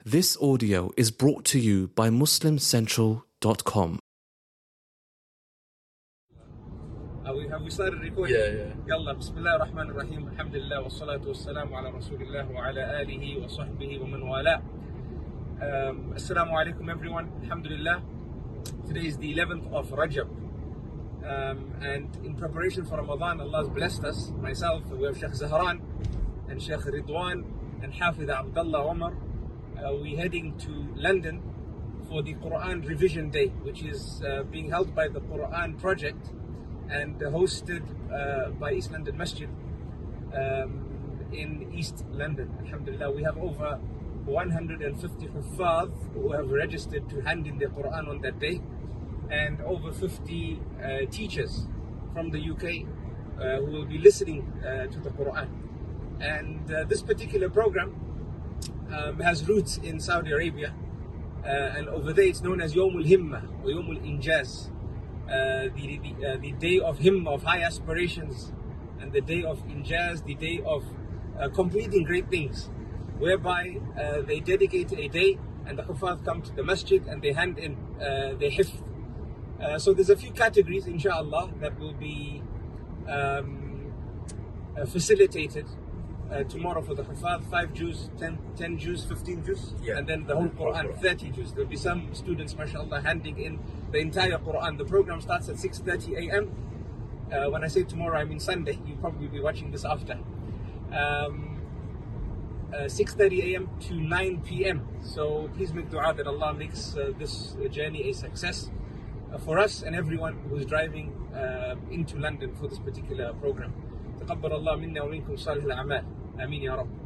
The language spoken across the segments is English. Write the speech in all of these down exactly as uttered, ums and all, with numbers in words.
This audio is brought to you by muslim central dot com. Have we, have we started recording? Yeah, yeah. Yalla, Bismillah ar-Rahman ar-Rahim, alhamdulillah, wa salatu wa salamu ala Rasulillah wa ala alihi wa sahbihi wa man wala. Um, Assalamu alaikum everyone, alhamdulillah. Today is the eleventh of Rajab. Um, and in preparation for Ramadan, Allah has blessed us, myself, we have Sheikh Zahran and Sheikh Ridwan and Hafiz Abdullah Omar. Uh, we're heading to London for the Quran Revision Day, which is uh, being held by the Quran Project and hosted uh, by East London Masjid um, in East London. Alhamdulillah, we have over one hundred fifty Huffaz who have registered to hand in their Quran on that day, and over fifty uh, teachers from the U K uh, who will be listening uh, to the Quran. And uh, this particular program um, has roots in Saudi Arabia, uh, and over there it's known as Yawm al-Himma or Yawm al-Injaz. Uh, the, the, uh, the day of him, of high aspirations, and the day of Injaz, the day of uh, completing great things, whereby uh, they dedicate a day and the Huffaz come to the masjid and they hand in uh, their hifz. Uh, so there's a few categories, inshallah, that will be um, uh, facilitated uh, tomorrow for the Huffaz. Five Jews, ten, ten Jews, fifteen Jews, yeah. and then the whole Quran, thirty Jews. There'll be some students, mashallah, handing in the entire Quran. The program starts at six thirty a m Uh, when I say tomorrow, I mean Sunday. You'll probably be watching this after. Um, uh, six thirty a m to nine p m So please make dua that Allah makes uh, this journey a success uh, for us and everyone who's driving uh, into London for this particular program. تقبل الله منا ومنكم صالح الأعمال. آمين يا رب.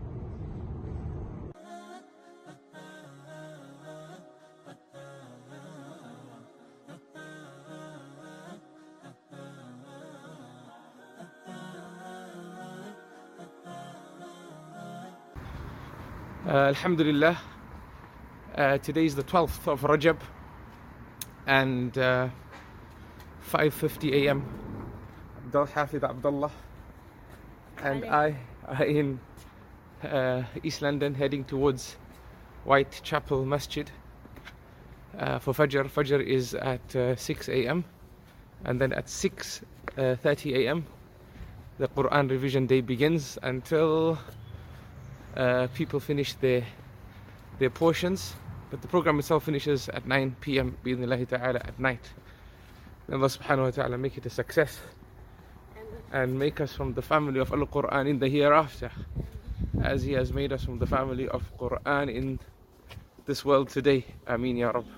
Uh, Alhamdulillah, uh, today is the twelfth of Rajab and uh, five fifty a m Abdul Hafid Abdullah and I are in uh, East London heading towards Whitechapel Masjid uh, for Fajr. Fajr is at uh, six a m and then at six thirty a m the Quran Revision Day begins until Uh, people finish their their portions, but the program itself finishes at nine p m bi'idhnillahi ta'ala at night. May Allah subhanahu wa ta'ala make it a success and make us from the family of Al-Quran in the hereafter, as He has made us from the family of Quran in this world today. Ameen ya Rabb.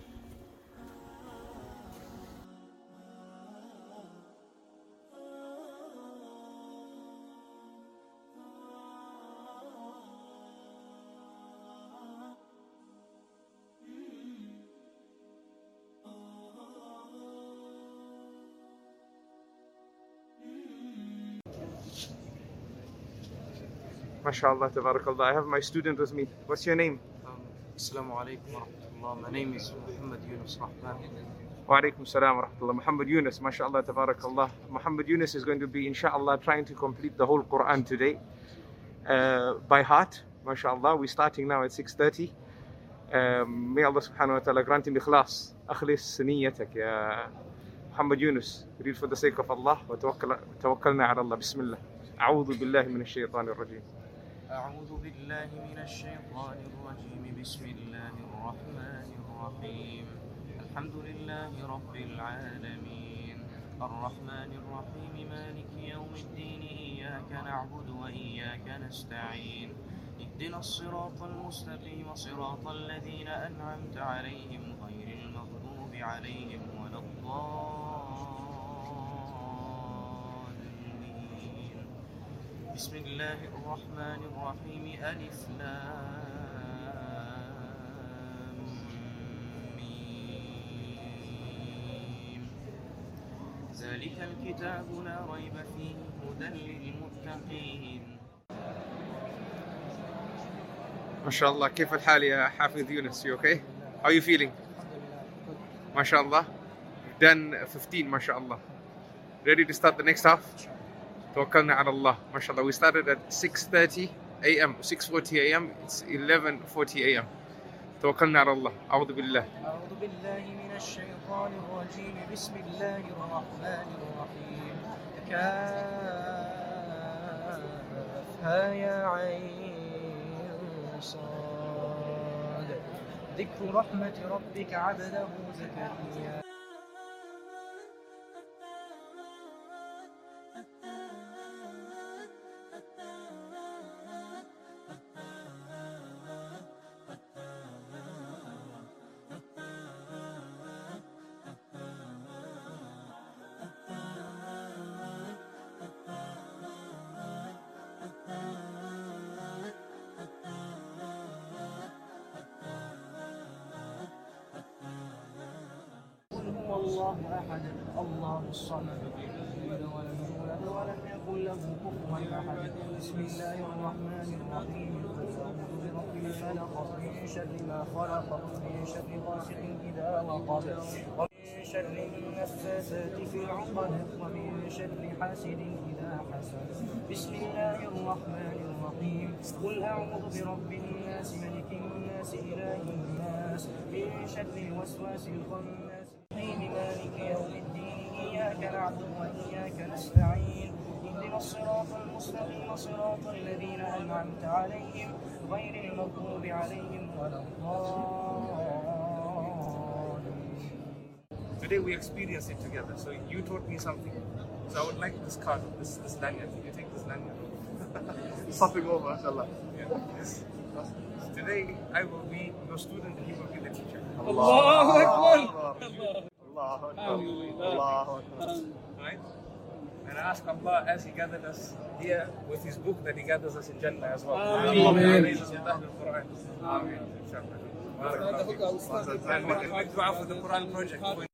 MashaAllah, tabarakallah. I have my student with me. What's your name? Um, Assalamu alaikum wa rahmatullah. My name is Muhammad Yunus Rahman. Wa alaikum salam wa rahmatullah. Muhammad Yunus, MashaAllah, tabarakallah. Muhammad Yunus is going to be, inshaAllah, trying to complete the whole Quran today uh, by heart. MashaAllah, we're starting now at six thirty. Um, may Allah subhanahu wa ta'ala grant him ikhlas. Akhlis niyatak, ya Muhammad Yunus. Read for the sake of Allah. Wa tawakkalna ala Allah. Bismillah. أعوذ بالله من الشيطان الرجيم. أعوذ بالله من الشيطان الرجيم. بسم الله الرحمن الرحيم. الحمد لله رب العالمين. الرحمن الرحيم. مالك يوم الدين. إياك نعبد وإياك نستعين. اهدنا الصراط المستقيم صراط الذين أنعمت عليهم غير المغضوب عليهم ولا الضالين. بسم الله الرحمن الرحيم. ألف لام ميم. ذلك الكتاب لا ريب فيه هدى للمتقين. MashaAllah, كيف الحال يا حافظ يونس? You okay? How are you feeling? MashaAllah. Done fifteen, MashaAllah. Ready to start the next half? Tawakkalna ala Allah. MashaAllah. We started at six thirty a m, six forty a m It's eleven forty a m توكلنا على الله. أعوذ بالله. أعوذ بالله من الشيطان الرجيم. بسم الله الرحمن الرحيم. كافها يا عين صاد. ذكر رحمة ربك عبده زكريا. الله أحد الله الصمد لم يلد ولم يولد ولم يكن له كفوا أحد. بسم الله الرحمن الرحيم. قل أعوذ برب الفلق من شر ما خلق من شر غاسق إذا وقب ومن شر النفاثات في العقد ومن شر حاسد إذا حسد. بسم الله الرحمن الرحيم. قل أعوذ برب الناس ملك الناس إله الناس من شر الوسواس الخناس مالك يوم الدين. إياك نعبد وإياك نستعين. اهدنا الصراط المستقيم صراط الذين أنعمت عليهم غير المغضوب عليهم ولا الضالين. Today we experienced it together. So you taught me something. So I would like this card, this this lanyard. You take this lanyard. Popping over, mashallah. Yeah. Yes. Today I will be your student and you will be the teacher. Allahu Akbar. Allahu Akbar. Allahu Akbar. Right? And I ask Allah as He gathered us here with His book that He gathers us in Jannah as well. Ameen. Raise us with Ahlul Quran. Ameen. Inshallah. And make a big dua for the Quran project.